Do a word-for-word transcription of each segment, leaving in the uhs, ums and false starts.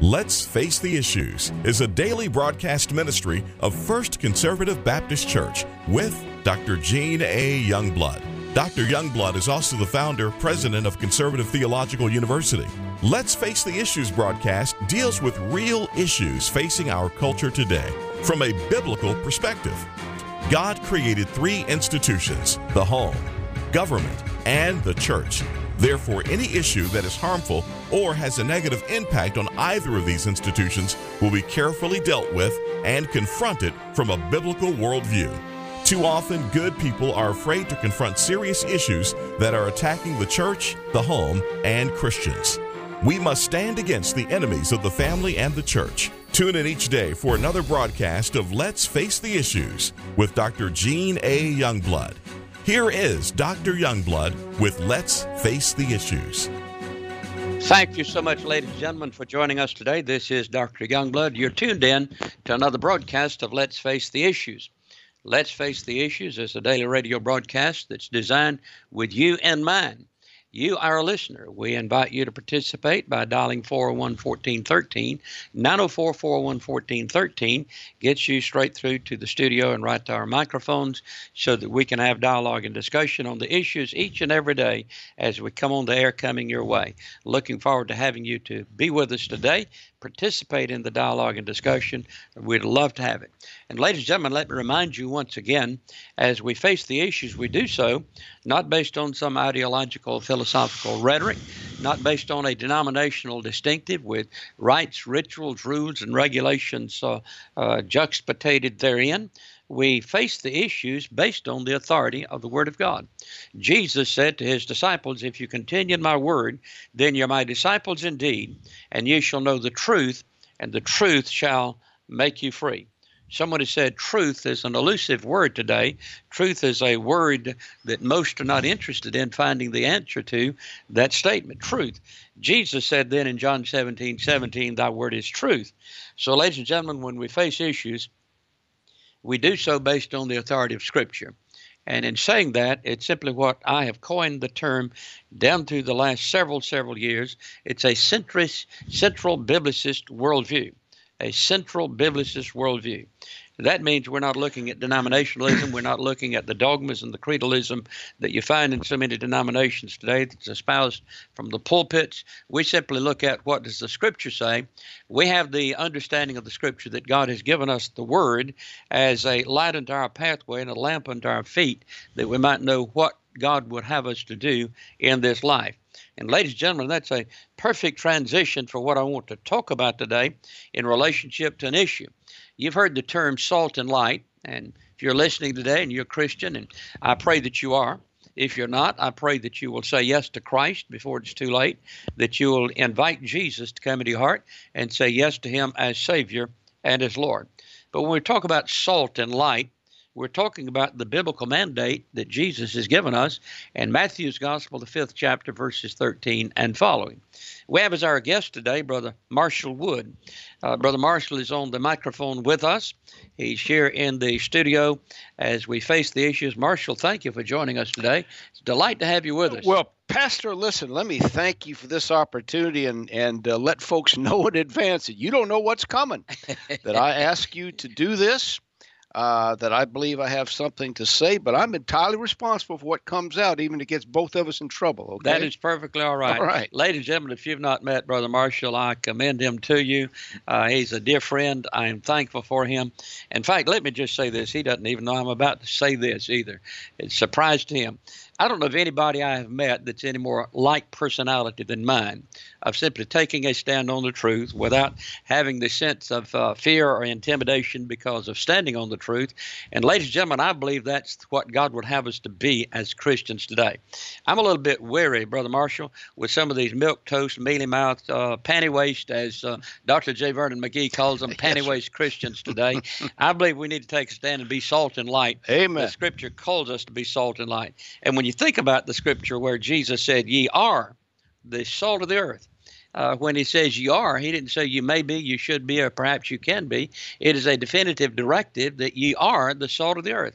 Let's Face the Issues is a daily broadcast ministry of First Conservative Baptist Church with Doctor Gene A. Youngblood. Doctor Youngblood is also the founder, president of Conservative Theological University. Let's Face the Issues broadcast deals with real issues facing our culture today from a biblical perspective. God created three institutions: the home, government, and the church. Therefore, any issue that is harmful or has a negative impact on either of these institutions will be carefully dealt with and confronted from a biblical worldview. Too often, good people are afraid to confront serious issues that are attacking the church, the home, and Christians. We must stand against the enemies of the family and the church. Tune in each day for another broadcast of Let's Face the Issues with Doctor Gene A. Youngblood. Here is Doctor Youngblood with Let's Face the Issues. Thank you so much, ladies and gentlemen, for joining us today. This is Doctor Youngblood. You're tuned in to another broadcast of Let's Face the Issues. Let's Face the Issues is a daily radio broadcast that's designed with you in mind. You, our listener, we invite you to participate by dialing four oh one, one four one three. nine oh four, four oh one, one four one three gets you straight through to the studio and right to our microphones so that we can have dialogue and discussion on the issues each and every day as we come on the air coming your way. Looking forward to having you to be with us today, participate in the dialogue and discussion. We'd love to have it. And ladies and gentlemen, let me remind you once again, as we face the issues, we do so not based on some ideological, philosophical rhetoric, not based on a denominational distinctive with rites, rituals, rules, and regulations uh, uh, juxtaposed therein. We face the issues based on the authority of the Word of God. Jesus said to his disciples, "If you continue in my word, then you're my disciples indeed, and you shall know the truth, and the truth shall make you free." Somebody said truth is an elusive word today. Truth is a word that most are not interested in finding the answer to that statement, truth. Jesus said then in John seventeen seventeen, "Thy word is truth." So, ladies and gentlemen, when we face issues, we do so based on the authority of Scripture. And in saying that, it's simply what I have coined the term down through the last several, several years. It's a centrist, central biblicist worldview, a central biblicist worldview. That means we're not looking at denominationalism. We're not looking at the dogmas and the creedalism that you find in so many denominations today that's espoused from the pulpits. We simply look at what does the Scripture say. We have the understanding of the Scripture that God has given us the Word as a light unto our pathway and a lamp unto our feet, that we might know what God would have us to do in this life. And ladies and gentlemen, that's a perfect transition for what I want to talk about today in relationship to an issue. You've heard the term salt and light, and if you're listening today and you're a Christian, and I pray that you are. If you're not, I pray that you will say yes to Christ before it's too late, that you will invite Jesus to come into your heart and say yes to him as Savior and as Lord. But when we talk about salt and light, we're talking about the biblical mandate that Jesus has given us in Matthew's Gospel, the fifth chapter, verses thirteen and following. We have as our guest today Brother Marshall Wood. Uh, Brother Marshall is on the microphone with us. He's here in the studio as we face the issues. Marshall, thank you for joining us today. It's a delight to have you with us. Well, Pastor, listen, let me thank you for this opportunity and, and uh, let folks know in advance that you don't know what's coming, that I ask you to do this. Uh, that I believe I have something to say, but I'm entirely responsible for what comes out, even if it gets both of us in trouble. Okay? That is perfectly all right. All right. Ladies and gentlemen, if you've not met Brother Marshall, I commend him to you. Uh, he's a dear friend. I am thankful for him. In fact, let me just say this. He doesn't even know I'm about to say this either. It's a surprise to him. I don't know of anybody I have met that's any more like personality than mine, of simply taking a stand on the truth without having the sense of uh, fear or intimidation because of standing on the truth. And ladies and gentlemen, I believe that's what God would have us to be as Christians today. I'm a little bit weary, Brother Marshall, with some of these milquetoast, mealy-mouthed, uh, panty-waist, as uh, Doctor J. Vernon McGee calls them, panty-waist Christians today. I believe we need to take a stand and be salt and light. Amen. The Scripture calls us to be salt and light. And when you think about the Scripture where Jesus said, "Ye are the salt of the earth," Uh, when he says you are, he didn't say you may be, you should be, or perhaps you can be. It is a definitive directive that ye are the salt of the earth.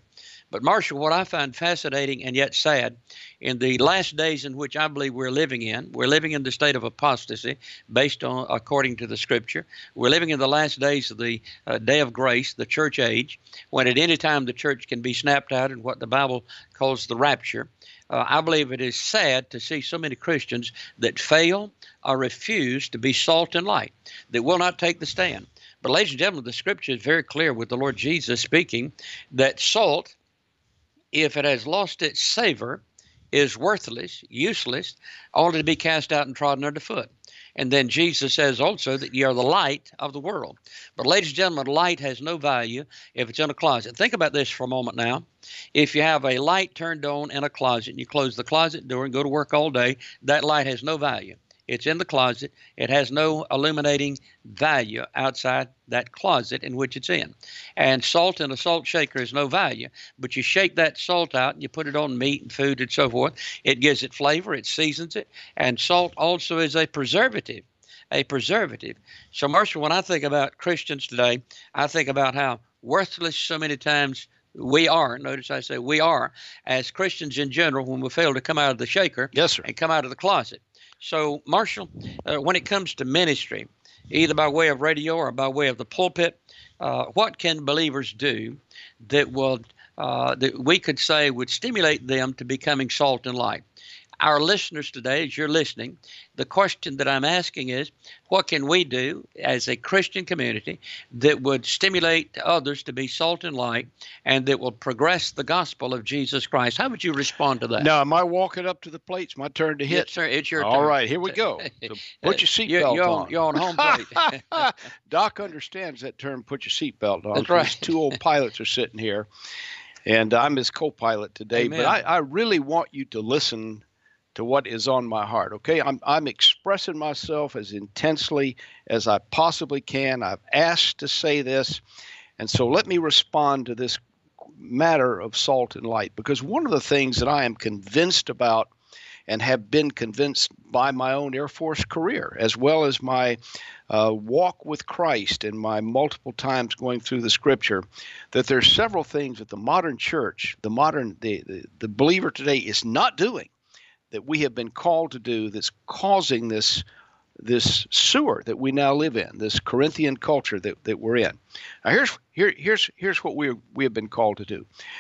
But Marshall, what I find fascinating and yet sad, in the last days in which I believe we're living in, we're living in the state of apostasy based on, according to the Scripture. We're living in the last days of the uh, day of grace, the church age, when at any time the church can be snapped out in what the Bible calls the rapture. Uh, I believe it is sad to see so many Christians that fail or refuse to be salt and light, that will not take the stand. But ladies and gentlemen, the Scripture is very clear with the Lord Jesus speaking that salt, if it has lost its savor, is worthless, useless, only to be cast out and trodden underfoot. And then Jesus says also that ye are the light of the world. But ladies and gentlemen, light has no value if it's in a closet. Think about this for a moment now. If you have a light turned on in a closet and you close the closet door and go to work all day, that light has no value. It's in the closet. It has no illuminating value outside that closet in which it's in. And salt in a salt shaker is no value. But you shake that salt out and you put it on meat and food and so forth. It gives it flavor. It seasons it. And salt also is a preservative. A preservative. So, Marshall, when I think about Christians today, I think about how worthless so many times we are. Notice I say we are, as Christians in general, when we fail to come out of the shaker yes, sir. and come out of the closet. So, Marshall, uh, when it comes to ministry, either by way of radio or by way of the pulpit, uh, what can believers do that will, uh, that we could say would stimulate them to becoming salt and light? Our listeners today, as you're listening, the question that I'm asking is, what can we do as a Christian community that would stimulate others to be salt and light and that will progress the gospel of Jesus Christ? How would you respond to that? Now, am I walking up to the plate? It's my turn to hit. Yes, sir. It's your All turn. All right, here we go. So put your seatbelt you're on. on. You're on home plate. Doc understands that term, put your seatbelt on. That's right. These two old pilots are sitting here, and I'm his co-pilot today. Amen. But I, I really want you to listen to what is on my heart, okay? I'm I'm expressing myself as intensely as I possibly can. I've asked to say this, and so let me respond to this matter of salt and light, because one of the things that I am convinced about and have been convinced by my own Air Force career, as well as my uh, walk with Christ and my multiple times going through the Scripture, that there's several things that the modern church, the modern, the, the, the believer today is not doing, that we have been called to do, that's causing this this sewer that we now live in, this Corinthian culture that, that we're in. Now here's here here's here's what we we have been called to do.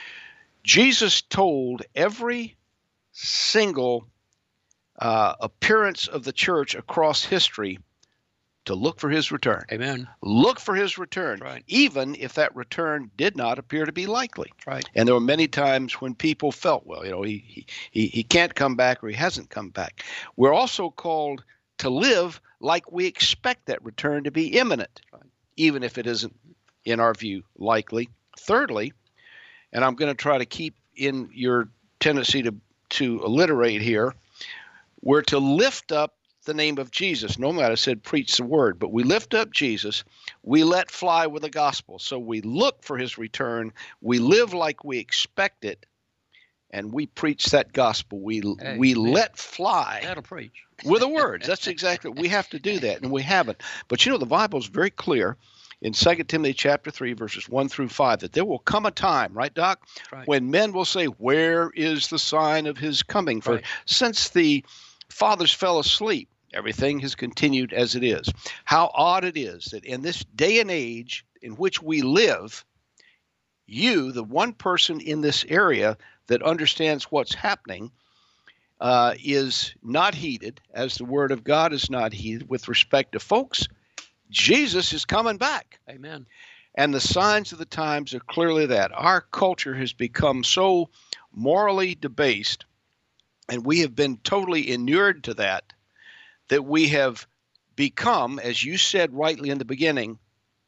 Jesus told every single uh, appearance of the church across history to look for his return. Amen. Look for his return, Right. even if that return did not appear to be likely. Right. And there were many times when people felt, well, you know, he, he, he can't come back or he hasn't come back. We're also called to live like we expect that return to be imminent, Right. even if it isn't, in our view, likely. Thirdly, and I'm going to try to keep in your tendency to, to alliterate here, we're to lift up the name of Jesus. No matter said preach the word, but we lift up Jesus. We let fly with the gospel. So we look for his return. We live like we expect it, and we preach that gospel. We Hey, we man. let fly That'll preach. with the words. That's exactly we have to do that, and we haven't. But you know, the Bible is very clear in Second Timothy chapter three, verses one through five, that there will come a time, right, Doc, Right. when men will say, "Where is the sign of his coming?" For Right. since the fathers fell asleep, everything has continued as it is. How odd it is that in this day and age in which we live, you, the one person in this area that understands what's happening, uh, is not heeded, as the word of God is not heeded with respect to folks. Jesus is coming back. Amen. And the signs of the times are clearly that. Our culture has become so morally debased, and we have been totally inured to that, that we have become, as you said rightly in the beginning,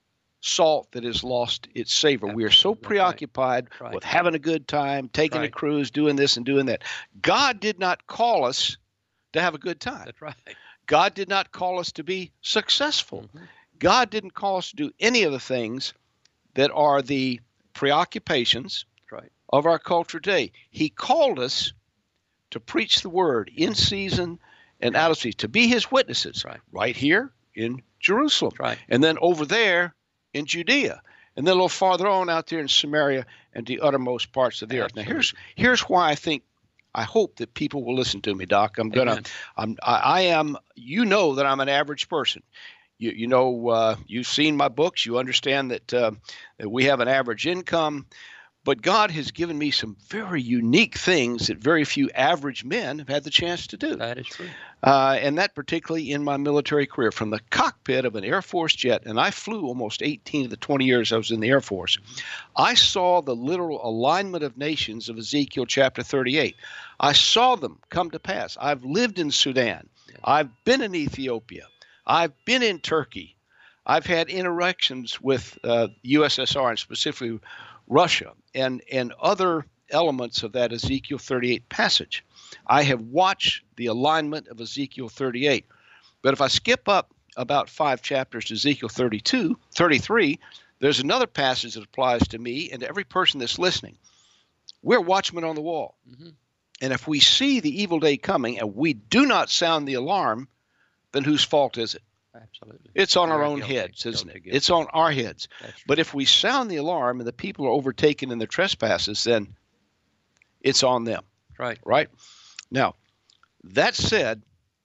salt that has lost its savor. We are so Absolutely. preoccupied Right. with having a good time, taking a Right. cruise, doing this and doing that. God did not call us to have a good time. That's right. God did not call us to be successful. Mhm. God didn't call us to do any of the things that are the preoccupations That's right. of our culture today. He called us to preach the word in season and out of season, to be his witnesses, Right. right here in Jerusalem, That's right. and then over there in Judea, and then a little farther on out there in Samaria and the uttermost parts of the Absolutely. earth. Now, here's here's why I think, I hope that people will listen to me, Doc. I'm gonna, Amen. I'm, I, I am. You know that I'm an average person. You, you know, uh, you've seen my books. You understand that, uh, that we have an average income. But God has given me some very unique things that very few average men have had the chance to do. That is true. Uh, and that particularly in my military career, from the cockpit of an Air Force jet, and I flew almost eighteen of the twenty years I was in the Air Force. I saw the literal alignment of nations of Ezekiel chapter thirty-eight. I saw them come to pass. I've lived in Sudan. I've been in Ethiopia. I've been in Turkey. I've had interactions with uh, U S S R and specifically Russia and, and other elements of that Ezekiel thirty-eight passage. I have watched the alignment of Ezekiel thirty-eight. But if I skip up about five chapters to Ezekiel thirty-two, thirty-three, there's another passage that applies to me and to every person that's listening. We're watchmen on the wall. Mm-hmm. And if we see the evil day coming and we do not sound the alarm, then whose fault is it? Absolutely. It's on our Very own guilty. heads, isn't Guilty, it? guilty. It's on our heads. That's true. But if we sound the alarm and the people are overtaken in their trespasses, then it's on them. Right. Right? Now, that said,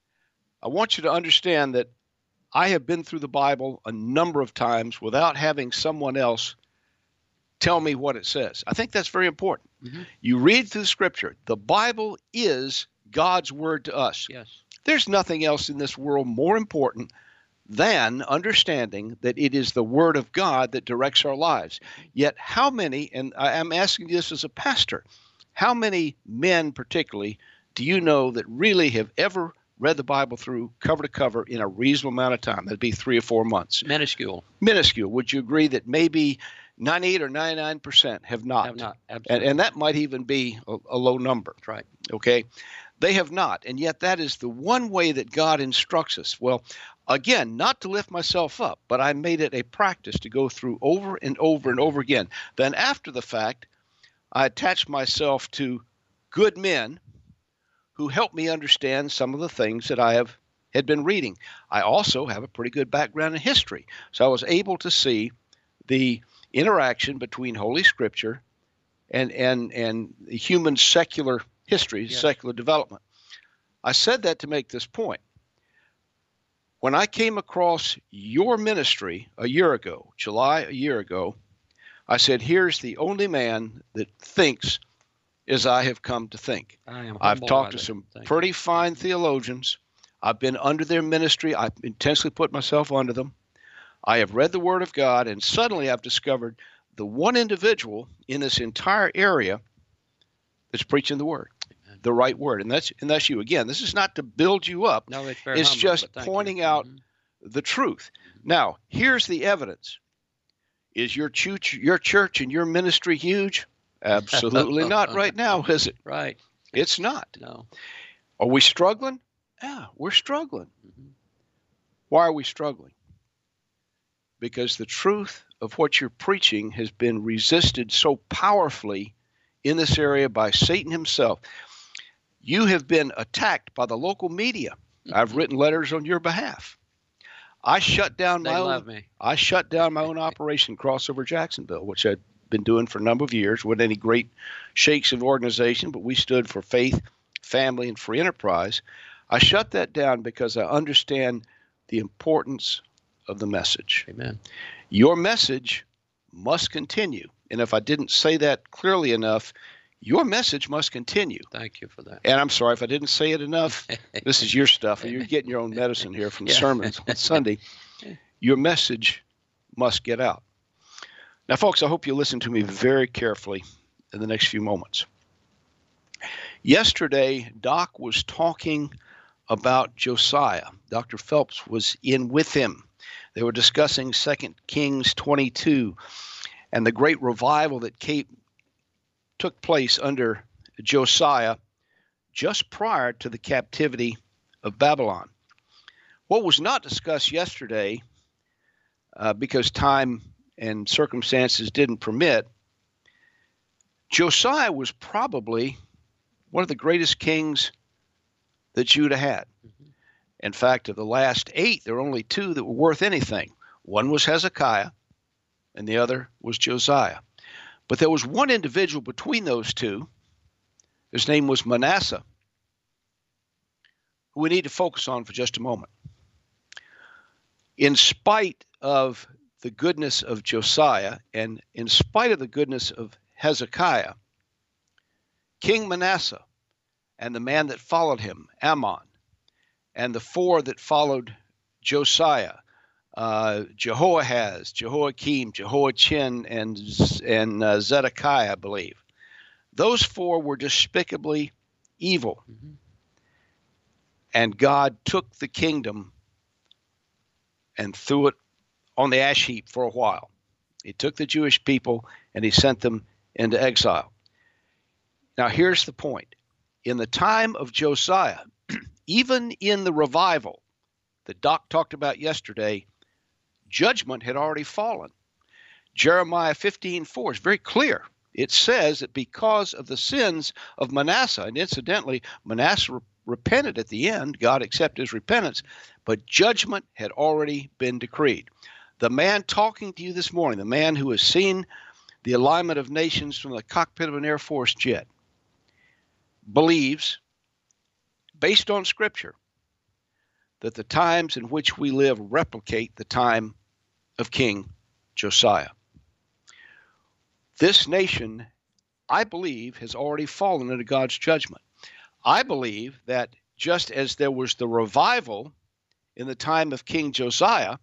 I want you to understand that I have been through the Bible a number of times without having someone else tell me what it says. I think that's very important. Mm-hmm. You read through Scripture. The Bible is God's word to us. Yes. There's nothing else in this world more important than understanding that it is the Word of God that directs our lives. Yet how many, and I'm asking this as a pastor, how many men particularly do you know that really have ever read the Bible through cover to cover in a reasonable amount of time? That'd be three or four months. Minuscule. Minuscule. Would you agree that maybe ninety-eight or ninety-nine percent have not? Have not. And, Absolutely. and that might even be a, a low number. That's right. Okay? They have not, and yet that is the one way that God instructs us. Well, again, not to lift myself up, but I made it a practice to go through over and over and over again. Then after the fact, I attached myself to good men who helped me understand some of the things that I have had been reading. I also have a pretty good background in history, so I was able to see the interaction between Holy Scripture and and and human secular history, yes. Secular development. I said that to make this point. When I came across your ministry a year ago, July a year ago, I said, here's the only man that thinks as I have come to think. I am I've talked to it. some Thank pretty you. fine theologians. I've been under their ministry. I've intensely put myself under them. I have read the Word of God, and suddenly I've discovered the one individual in this entire area that's preaching the Word, Amen. The right Word. And that's and that's you. Again, this is not to build you up. No, it's very It's humble, just but thank pointing you. out Mm-hmm. the truth. Now, here's the evidence. Is your church, your church and your ministry huge? Absolutely not right now, is it? Right. It's not. No. Are we struggling? Yeah, we're struggling. Mm-hmm. Why are we struggling? Because the truth of what you're preaching has been resisted so powerfully in this area by Satan himself. You have been attacked by the local media. Mm-hmm. I've written letters on your behalf. I shut down They my love own. me. I shut down my own operation, Crossover Jacksonville, which I'd been doing for a number of years. Wasn't any great shakes of organization, but we stood for faith, family, and free enterprise. I shut that down because I understand the importance of the message. Amen. Your message must continue. And if I didn't say that clearly enough, your message must continue. Thank you for that. And I'm sorry if I didn't say it enough. This is your stuff. You're getting your own medicine here from the Yeah. sermons on Sunday. Your message must get out. Now, folks, I hope you listen to me very carefully in the next few moments. Yesterday, Doc was talking about Josiah. Doctor Phelps was in with him. They were discussing Second Kings twenty-two and the great revival that came, took place under Josiah just prior to the captivity of Babylon. What was not discussed yesterday, uh, because time and circumstances didn't permit, Josiah was probably one of the greatest kings that Judah had. Mm-hmm. In fact, of the last eight, there were only two that were worth anything. One was Hezekiah, and the other was Josiah. But there was one individual between those two. His name was Manasseh, who we need to focus on for just a moment. In spite of the goodness of Josiah and in spite of the goodness of Hezekiah, King Manasseh and the man that followed him, Ammon, and the four that followed Josiah, uh, Jehoahaz, Jehoiakim, Jehoiachin, and, and uh, Zedekiah, I believe. Those four were despicably evil. Mm-hmm. And God took the kingdom and threw it on the ash heap for a while. He took the Jewish people and he sent them into exile. Now, here's the point. In the time of Josiah, even in the revival that Doc talked about yesterday, judgment had already fallen. Jeremiah fifteen four is very clear. It says that because of the sins of Manasseh, and incidentally, Manasseh re- repented at the end, God accepted his repentance, but judgment had already been decreed. The man talking to you this morning, the man who has seen the alignment of nations from the cockpit of an Air Force jet, believes, based on Scripture, that the times in which we live replicate the time of King Josiah. This nation, I believe, has already fallen into God's judgment. I believe that just as there was the revival in the time of King Josiah,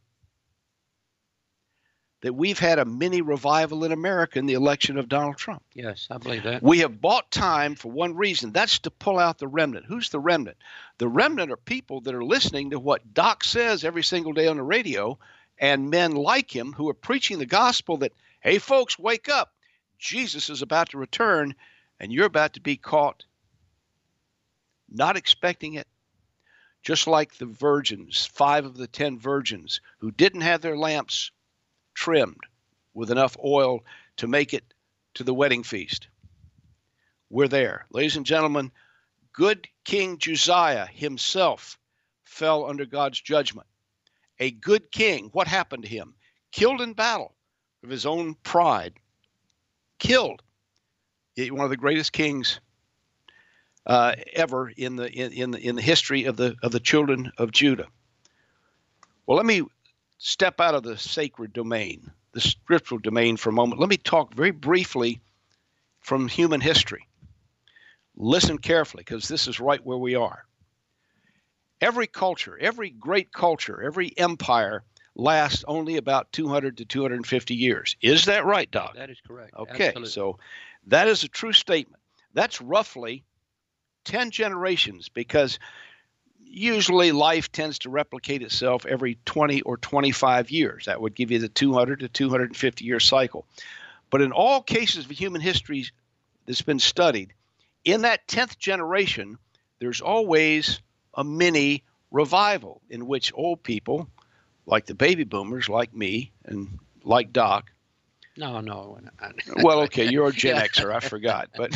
that we've had a mini revival in America in the election of Donald Trump. Yes, I believe that. We have bought time for one reason. That's to pull out the remnant. Who's the remnant? The remnant are people that are listening to what Doc says every single day on the radio, and men like him who are preaching the gospel that, hey, folks, wake up. Jesus is about to return, and you're about to be caught not expecting it. Just like the virgins, five of the ten virgins who didn't have their lamps trimmed with enough oil to make it to the wedding feast. We're there. Ladies and gentlemen, good King Josiah himself fell under God's judgment. A good king, what happened to him? Killed in battle of his own pride. Killed. One of the greatest kings uh, ever in the in, in the in the history of the of the children of Judah. Well, let me step out of the sacred domain, the scriptural domain for a moment. Let me talk very briefly from human history. Listen carefully, because this is right where we are. Every culture, every great culture, every empire lasts only about two hundred to two hundred fifty years. Is that right, Doc? That is correct. Okay, Absolutely. So that is a true statement. That's roughly ten generations, because usually life tends to replicate itself every twenty or twenty-five years. That would give you the two hundred to two hundred fifty year cycle. But in all cases of human history that's been studied, in that tenth generation, there's always a mini revival in which old people, like the baby boomers, like me, and like Doc. No, no. Well, okay, you're a Gen Xer, I forgot. But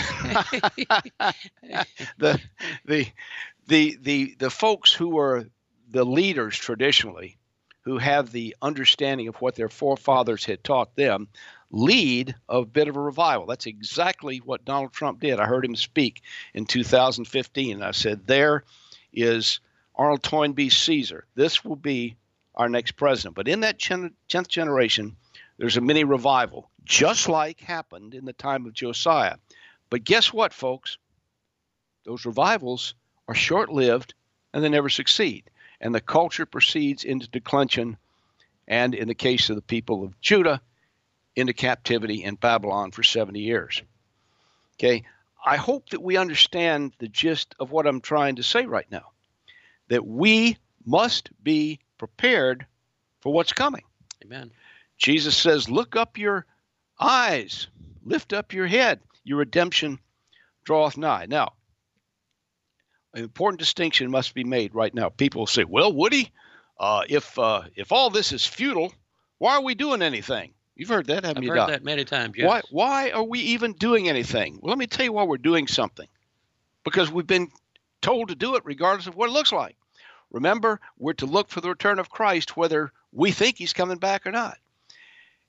the the the the the folks who are the leaders traditionally, who have the understanding of what their forefathers had taught them, lead a bit of a revival. That's exactly what Donald Trump did. I heard him speak in two thousand fifteen, and I said, there is Arnold Toynbee Caesar. This will be our next president. But in that tenth generation, there's a mini revival, just like happened in the time of Josiah. But guess what, folks? Those revivals are short-lived, and they never succeed. And the culture proceeds into declension, and in the case of the people of Judah, into captivity in Babylon for seventy years. Okay, I hope that we understand the gist of what I'm trying to say right now, that we must be prepared for what's coming. Amen. Jesus says, look up your eyes, lift up your head, your redemption draweth nigh. Now, an important distinction must be made right now. People will say, well, Woody, uh, if uh, if all this is futile, why are we doing anything? You've heard that, haven't I've you, heard Doc? that many times, yes. Why, why are we even doing anything? Well, let me tell you why we're doing something. Because we've been told to do it regardless of what it looks like. Remember, we're to look for the return of Christ whether we think he's coming back or not.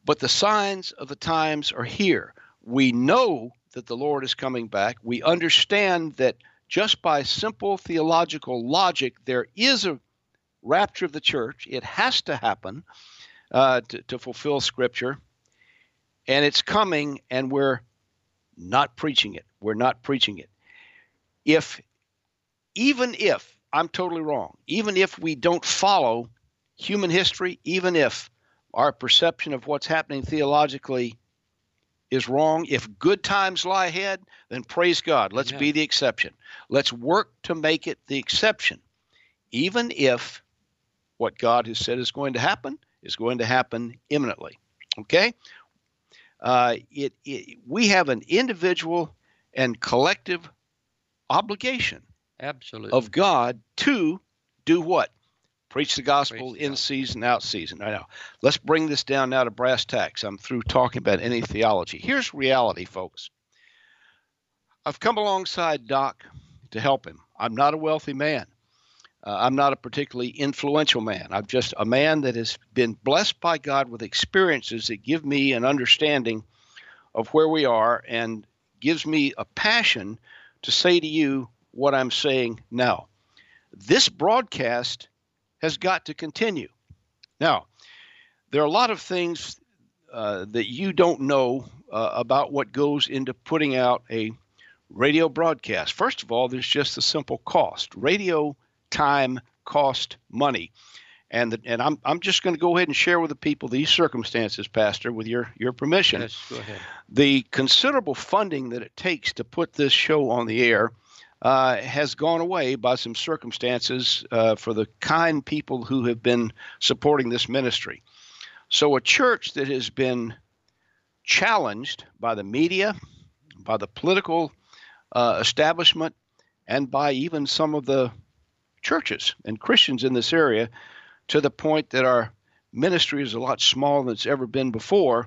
But the signs of the times are here. We know that the Lord is coming back. We understand that just by simple theological logic, there is a rapture of the church. It has to happen uh, to, to fulfill Scripture. And it's coming, and we're not preaching it. We're not preaching it. If, even if, I'm totally wrong, even if we don't follow human history, even if our perception of what's happening theologically is wrong, if good times lie ahead, then praise God. Let's yeah. be the exception. Let's work to make it the exception. Even if what God has said is going to happen is going to happen imminently. Okay? Uh, it, it, we have an individual and collective obligation Absolutely. of God to do what? Preach the gospel Preach the in gospel. season, out season. I know. Let's bring this down now to brass tacks. I'm through talking about any theology. Here's reality, folks. I've come alongside Doc to help him. I'm not a wealthy man. Uh, I'm not a particularly influential man. I'm just a man that has been blessed by God with experiences that give me an understanding of where we are and gives me a passion to say to you what I'm saying now. This broadcast has got to continue. Now, there are a lot of things uh, that you don't know uh, about what goes into putting out a radio broadcast. First of all, there's just the simple cost. Radio time cost money. And the, and I'm I'm just going to go ahead and share with the people these circumstances, Pastor, with your, your permission. Yes, go ahead. The considerable funding that it takes to put this show on the air uh, has gone away by some circumstances uh, for the kind people who have been supporting this ministry. So a church that has been challenged by the media, by the political uh, establishment, and by even some of the churches and Christians in this area, to the point that our ministry is a lot smaller than it's ever been before,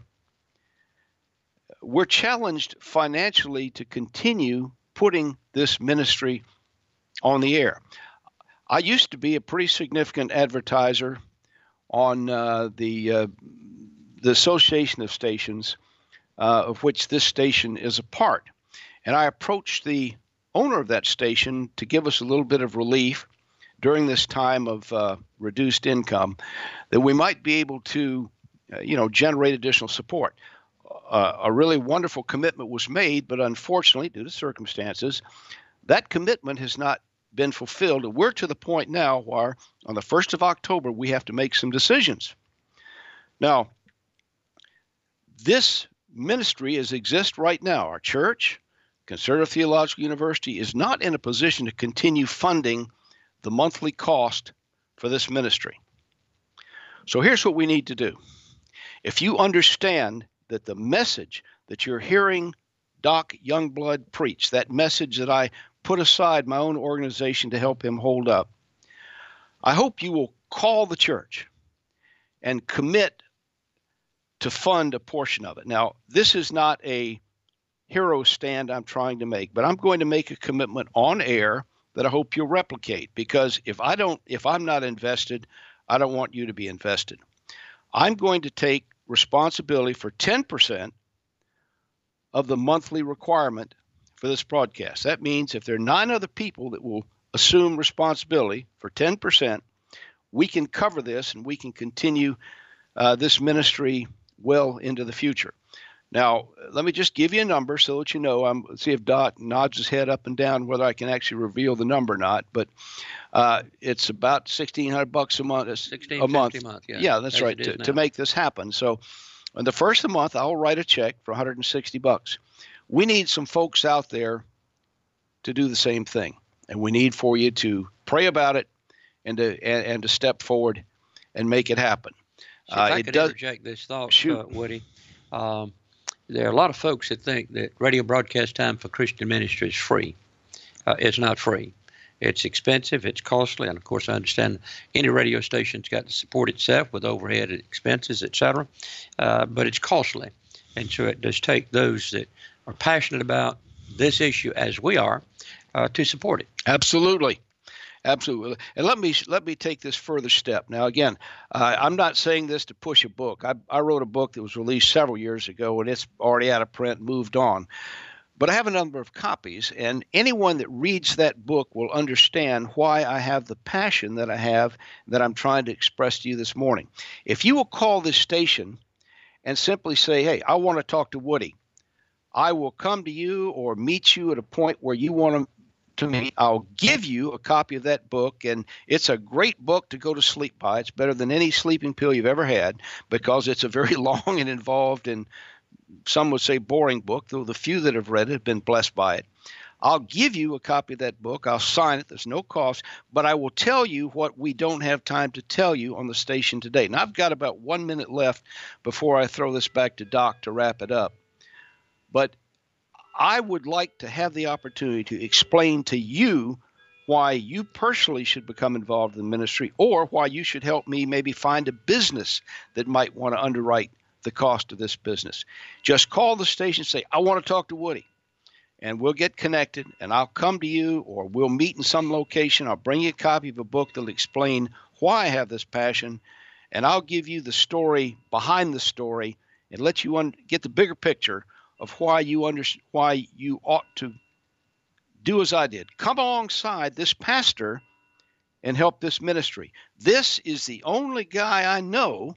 we're challenged financially to continue putting this ministry on the air. I used to be a pretty significant advertiser on uh, the uh, the Association of Stations, uh, of which this station is a part. And I approached the owner of that station to give us a little bit of relief during this time of uh, reduced income, that we might be able to, uh, you know, generate additional support. Uh, a really wonderful commitment was made, but unfortunately, due to circumstances, that commitment has not been fulfilled. And we're to the point now where on the first of October, we have to make some decisions. Now, this ministry as exists right now, our church, Conservative Theological University, is not in a position to continue funding the monthly cost for this ministry. So here's what we need to do. If you understand that the message that you're hearing Doc Youngblood preach, that message that I put aside my own organization to help him hold up, I hope you will call the church and commit to fund a portion of it. Now, this is not a hero stand I'm trying to make, but I'm going to make a commitment on air that I hope you'll replicate, because if I don't, if I'm not invested, I don't want you to be invested. I'm going to take responsibility for ten percent of the monthly requirement for this broadcast. That means if there are nine other people that will assume responsibility for ten percent, we can cover this and we can continue uh, this ministry well into the future. Now, let me just give you a number so that you know. I'm let's see if Doc nods his head up and down whether I can actually reveal the number or not. But uh, it's about sixteen hundred bucks a month. A month. a month. Yeah, yeah that's right. To, to make this happen. So, on the first of the month, I'll write a check for one hundred sixty bucks. We need some folks out there to do the same thing, and we need for you to pray about it and to and, and to step forward and make it happen. So if uh, I could does, interject this thought, uh, Woody. Um, There are a lot of folks that think that radio broadcast time for Christian ministry is free. Uh, it's not free. It's expensive. It's costly. And, of course, I understand any radio station's got to support itself with overhead expenses, et cetera. Uh, but it's costly. And so it does take those that are passionate about this issue, as we are, uh, to support it. Absolutely. Absolutely. And let me let me take this further step. Now, again, uh, I'm not saying this to push a book. I, I wrote a book that was released several years ago, and it's already out of print, moved on. But I have a number of copies, and anyone that reads that book will understand why I have the passion that I have that I'm trying to express to you this morning. If you will call this station and simply say, hey, I want to talk to Woody, I will come to you or meet you at a point where you want to meet. I'll give you a copy of that book, and it's a great book to go to sleep by. It's better than any sleeping pill you've ever had because it's a very long and involved and some would say boring book, though the few that have read it have been blessed by it. I'll give you a copy of that book. I'll sign it. There's no cost, but I will tell you what we don't have time to tell you on the station today. Now, I've got about one minute left before I throw this back to Doc to wrap it up. But I would like to have the opportunity to explain to you why you personally should become involved in the ministry, or why you should help me maybe find a business that might want to underwrite the cost of this business. Just call the station and say, I want to talk to Woody, and we'll get connected, and I'll come to you, or we'll meet in some location. I'll bring you a copy of a book that'll explain why I have this passion, and I'll give you the story behind the story and let you un- get the bigger picture of why you under- why you ought to do as I did. Come alongside this pastor and help this ministry. This is the only guy I know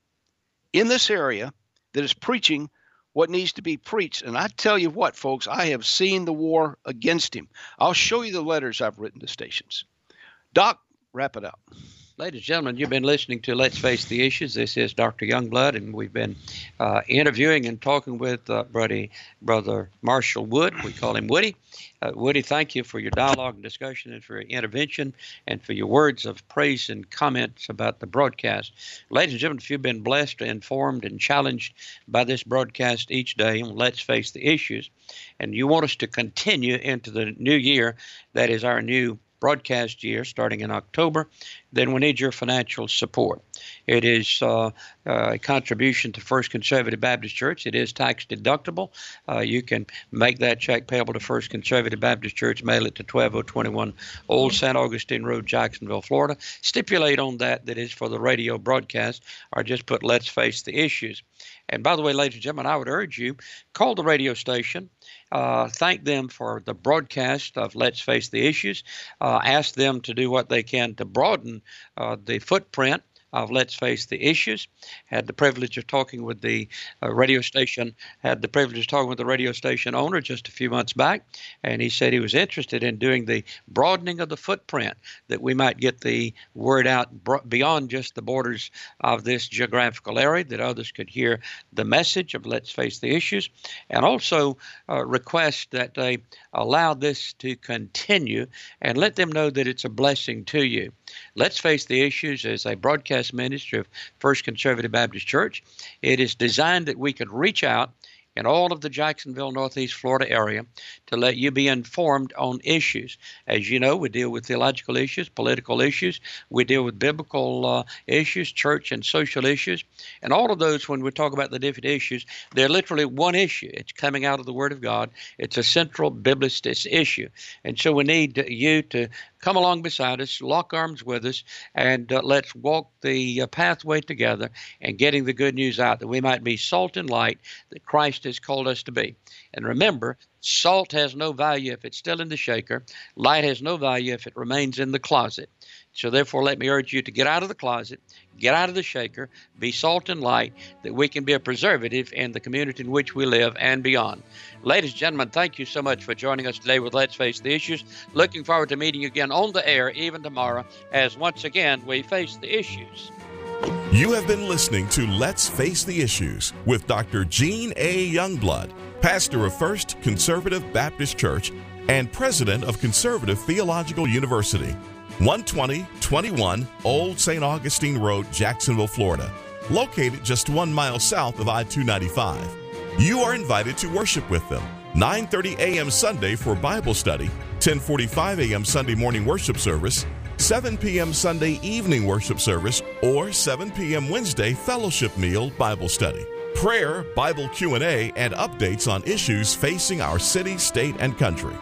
in this area that is preaching what needs to be preached. And I tell you what, folks, I have seen the war against him. I'll show you the letters I've written to stations. Doc, wrap it up. Ladies and gentlemen, you've been listening to Let's Face the Issues. This is Doctor Youngblood, and we've been uh, interviewing and talking with uh, Brother, Brother Marshall Wood. We call him Woody. Uh, Woody, thank you for your dialogue and discussion and for your intervention and for your words of praise and comments about the broadcast. Ladies and gentlemen, if you've been blessed, informed, and challenged by this broadcast each day on Let's Face the Issues, and you want us to continue into the new year, that is our new broadcast year starting in October, then we need your financial support. It is uh, a contribution to First Conservative Baptist Church. It is tax deductible. Uh, you can make that check payable to First Conservative Baptist Church, mail it to twelve oh twenty-one Old Saint Augustine Road, Jacksonville, Florida. Stipulate on that that is for the radio broadcast, or just put Let's Face the Issues. And by the way, ladies and gentlemen, I would urge you, call the radio station, uh, thank them for the broadcast of Let's Face the Issues, uh, ask them to do what they can to broaden uh, the footprint of Let's Face the Issues. Had the privilege of talking with the uh, radio station, had the privilege of talking with the radio station owner just a few months back, and he said he was interested in doing the broadening of the footprint, that we might get the word out bro- beyond just the borders of this geographical area, that others could hear the message of Let's Face the Issues, and also uh, request that they allow this to continue and let them know that it's a blessing to you. Let's Face the Issues is a broadcast ministry of First Conservative Baptist Church. It is designed that we could reach out in all of the Jacksonville, Northeast Florida area to let you be informed on issues. As you know, we deal with theological issues, political issues. We deal with biblical uh, issues, church and social issues. And all of those, when we talk about the different issues, they're literally one issue. It's coming out of the Word of God. It's a central biblicist issue. And so we need you to come along beside us, lock arms with us, and uh, let's walk the uh, pathway together and getting the good news out, that we might be salt and light that Christ has called us to be. And remember, salt has no value if it's still in the shaker. Light has no value if it remains in the closet. So therefore, let me urge you to get out of the closet, get out of the shaker, be salt and light, that we can be a preservative in the community in which we live and beyond. Ladies and gentlemen, thank you so much for joining us today with Let's Face the Issues. Looking forward to meeting you again on the air, even tomorrow, as once again we face the issues. You have been listening to Let's Face the Issues with Doctor Gene A. Youngblood, pastor of First Conservative Baptist Church and president of Conservative Theological University, one twenty twenty-one Old Saint Augustine Road, Jacksonville, Florida, located just one mile south of I two ninety-five. You are invited to worship with them, nine thirty a.m. Sunday for Bible study, ten forty-five a.m. Sunday morning worship service, seven p.m. Sunday evening worship service, or seven p.m. Wednesday fellowship meal Bible study, prayer, Bible Q and A, and updates on issues facing our city, state, and country.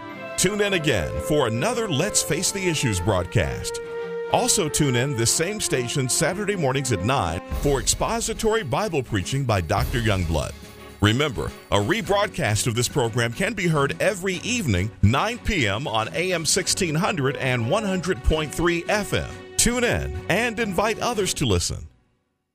Tune in again for another Let's Face the Issues broadcast. Also tune in this same station Saturday mornings at nine for expository Bible preaching by Doctor Youngblood. Remember, a rebroadcast of this program can be heard every evening, nine p.m. on A M sixteen hundred and one hundred point three F M. Tune in and invite others to listen.